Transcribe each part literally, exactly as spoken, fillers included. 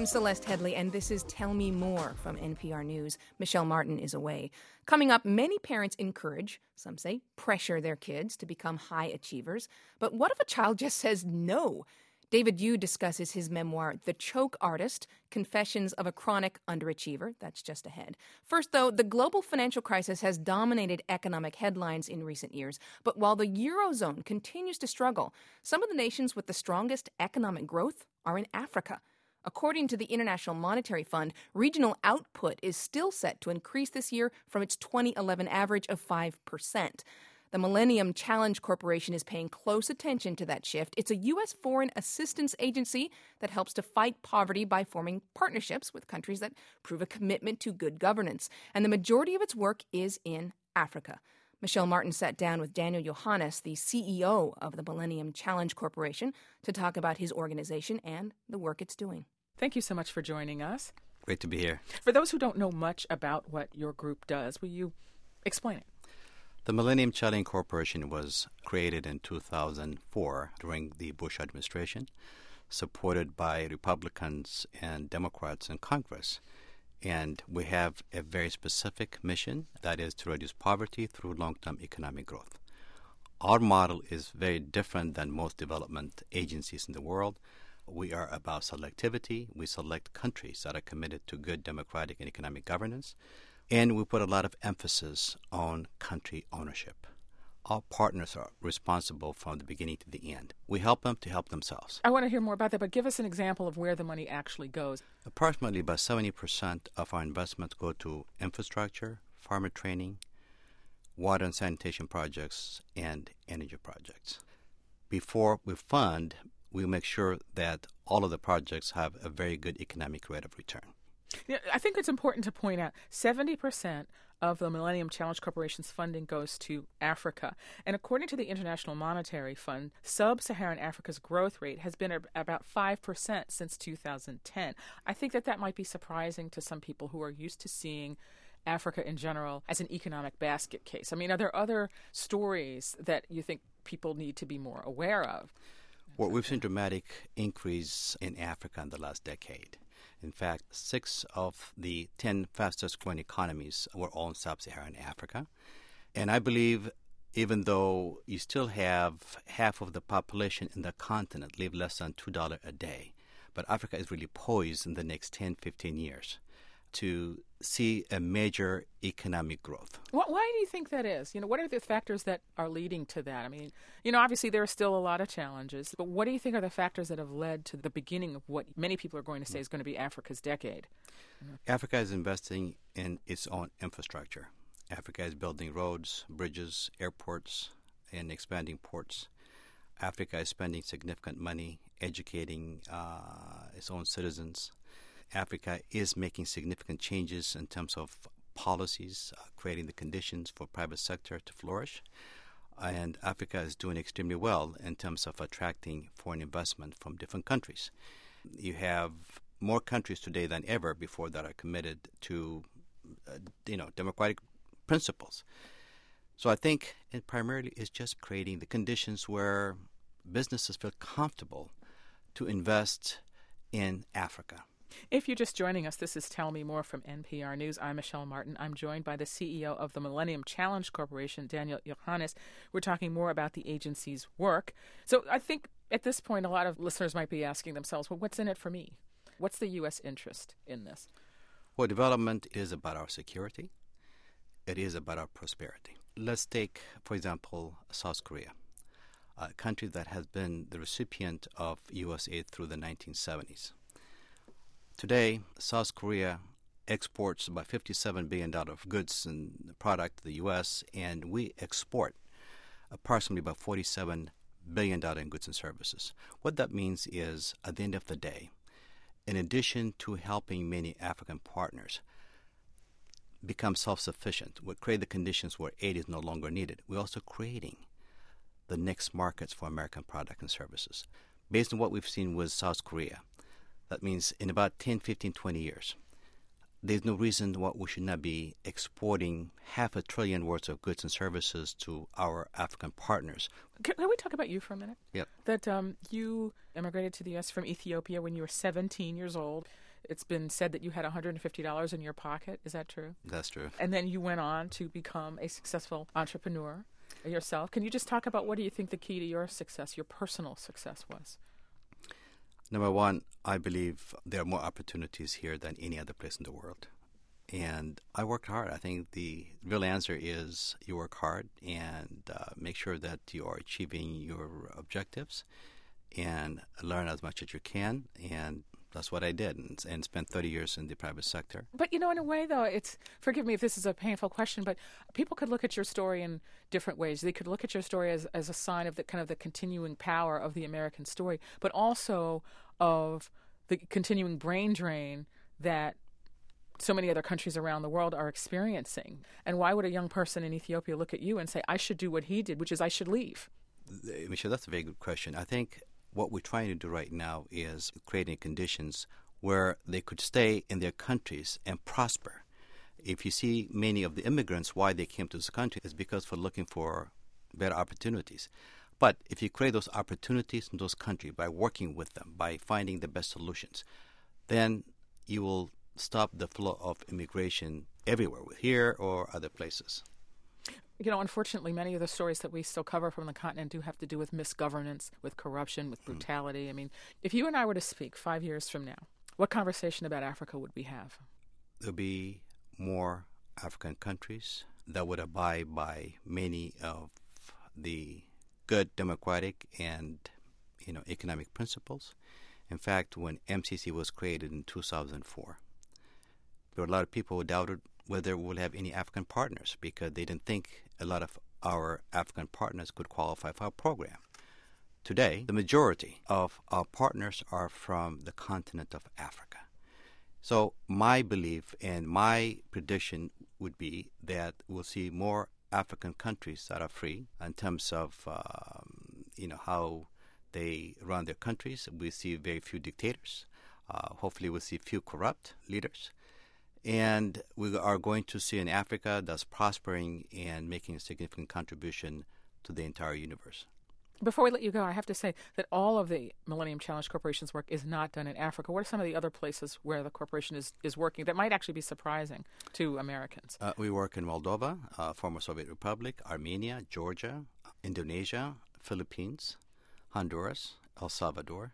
Celeste Headley, and this is Tell Me More from N P R News. Michelle Martin is away. Coming up, many parents encourage, some say pressure their kids to become high achievers. But what if a child just says no? David Yu discusses his memoir, The Choke Artist, Confessions of a Chronic Underachiever. That's just ahead. First, though, the global financial crisis has dominated economic headlines in recent years. But while the Eurozone continues to struggle, some of the nations with the strongest economic growth are in Africa. According to the International Monetary Fund, regional output is still set to increase this year from its twenty eleven average of five percent. The Millennium Challenge Corporation is paying close attention to that shift. It's a U S foreign assistance agency that helps to fight poverty by forming partnerships with countries that prove a commitment to good governance. And the majority of its work is in Africa. Michelle Martin sat down with Daniel Yohannes, the C E O of the Millennium Challenge Corporation, to talk about his organization and the work it's doing. Thank you so much for joining us. Great to be here. For those who don't know much about what your group does, will you explain it? The Millennium Challenge Corporation was created in two thousand four during the Bush administration, supported by Republicans and Democrats in Congress. And we have a very specific mission, that is to reduce poverty through long-term economic growth. Our model is very different than most development agencies in the world. We are about selectivity. We select countries that are committed to good democratic and economic governance. And we put a lot of emphasis on country ownership. Our partners are responsible from the beginning to the end. We help them to help themselves. I want to hear more about that, but give us an example of where the money actually goes. Approximately about seventy percent of our investments go to infrastructure, farmer training, water and sanitation projects, and energy projects. Before we fund, we make sure that all of the projects have a very good economic rate of return. Yeah, I think it's important to point out seventy percent of the Millennium Challenge Corporation's funding goes to Africa. And according to the International Monetary Fund, sub-Saharan Africa's growth rate has been about five percent since two thousand ten. I think that that might be surprising to some people who are used to seeing Africa in general as an economic basket case. I mean, are there other stories that you think people need to be more aware of? Well, we've seen dramatic increase in Africa in the last decade. In fact, six of the ten fastest growing economies were all in sub-Saharan Africa. And I believe even though you still have half of the population in the continent live less than two dollars a day, but Africa is really poised in the next ten, fifteen years to see a major economic growth. Why do you think that is? You know, what are the factors that are leading to that? I mean, you know, obviously there are still a lot of challenges, but what do you think are the factors that have led to the beginning of what many people are going to say is going to be Africa's decade? Africa is investing in its own infrastructure. Africa is building roads, bridges, airports, and expanding ports. Africa is spending significant money educating uh, its own citizens. Africa is making significant changes in terms of policies, uh, creating the conditions for private sector to flourish. And Africa is doing extremely well in terms of attracting foreign investment from different countries. You have more countries today than ever before that are committed to, uh, you know, democratic principles. So I think it primarily is just creating the conditions where businesses feel comfortable to invest in Africa. If you're just joining us, this is Tell Me More from N P R News. I'm Michelle Martin. I'm joined by the C E O of the Millennium Challenge Corporation, Daniel Yohannes. We're talking more about the agency's work. So I think at this point, a lot of listeners might be asking themselves, well, what's in it for me? What's the U S interest in this? Well, development is about our security. It is about our prosperity. Let's take, for example, South Korea, a country that has been the recipient of U S aid through the nineteen seventies. Today, South Korea exports about fifty-seven billion dollars of goods and product to the U S, and we export approximately about forty-seven billion dollars in goods and services. What that means is, at the end of the day, in addition to helping many African partners become self-sufficient, we create the conditions where aid is no longer needed, we're also creating the next markets for American products and services. Based on what we've seen with South Korea, that means in about ten, fifteen, twenty years, there's no reason why we should not be exporting half a trillion worth of goods and services to our African partners. Can, can we talk about you for a minute? Yep. That um, you immigrated to the U S from Ethiopia when you were seventeen years old. it's been said that you had one hundred fifty dollars in your pocket. Is that true? That's true. And then you went on to become a successful entrepreneur yourself. Can you just talk about what do you think the key to your success, your personal success was? Number one, I believe there are more opportunities here than any other place in the world. And I worked hard. I think the real answer is you work hard and uh, make sure that you are achieving your objectives and learn as much as you can. And that's what I did, and, and spent thirty years in the private sector. But, you know, in a way, though, it's, forgive me if this is a painful question, but people could look at your story in different ways. They could look at your story as, as a sign of the kind of the continuing power of the American story, but also of the continuing brain drain that so many other countries around the world are experiencing. And why would a young person in Ethiopia look at you and say, I should do what he did, which is I should leave? Michelle, that's a very good question. I think what we're trying to do right now is creating conditions where they could stay in their countries and prosper. If you see many of the immigrants, why they came to this country is because for looking for better opportunities. But if you create those opportunities in those countries by working with them, by finding the best solutions, then you will stop the flow of immigration everywhere, with here or other places. You know, unfortunately, many of the stories that we still cover from the continent do have to do with misgovernance, with corruption, with brutality. Mm. I mean, if you and I were to speak five years from now, what conversation about Africa would we have? There'll be more African countries that would abide by many of the good democratic and, you know, economic principles. In fact, when M C C was created in two thousand four, there were a lot of people who doubted whether we'll have any African partners because they didn't think a lot of our African partners could qualify for our program. Today, the majority of our partners are from the continent of Africa. So my belief and my prediction would be that we'll see more African countries that are free in terms of, um, you know, how they run their countries. We see very few dictators. Uh, hopefully we'll see few corrupt leaders. And we are going to see an Africa that's prospering and making a significant contribution to the entire universe. Before we let you go, I have to say that all of the Millennium Challenge Corporation's work is not done in Africa. What are some of the other places where the corporation is, is working that might actually be surprising to Americans? Uh, we work in Moldova, uh, former Soviet Republic, Armenia, Georgia, Indonesia, Philippines, Honduras, El Salvador.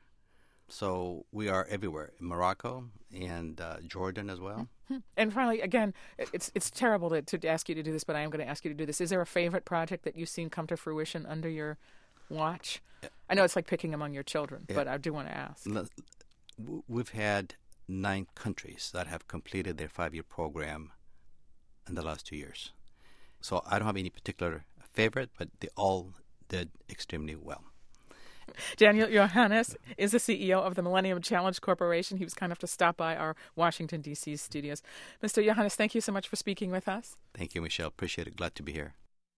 So we are everywhere, in Morocco and uh, Jordan as well. And finally, again, it's it's terrible to, to ask you to do this, but I am going to ask you to do this. Is there a favorite project that you've seen come to fruition under your watch? I know it's like picking among your children, yeah. But I do want to ask. We've had nine countries that have completed their five-year program in the last two years. So I don't have any particular favorite, but they all did extremely well. Daniel Yohannes is the C E O of the Millennium Challenge Corporation. He was kind enough to stop by our Washington, D C studios. Mister Yohannes, thank you so much for speaking with us. Thank you, Michelle. Appreciate it. Glad to be here.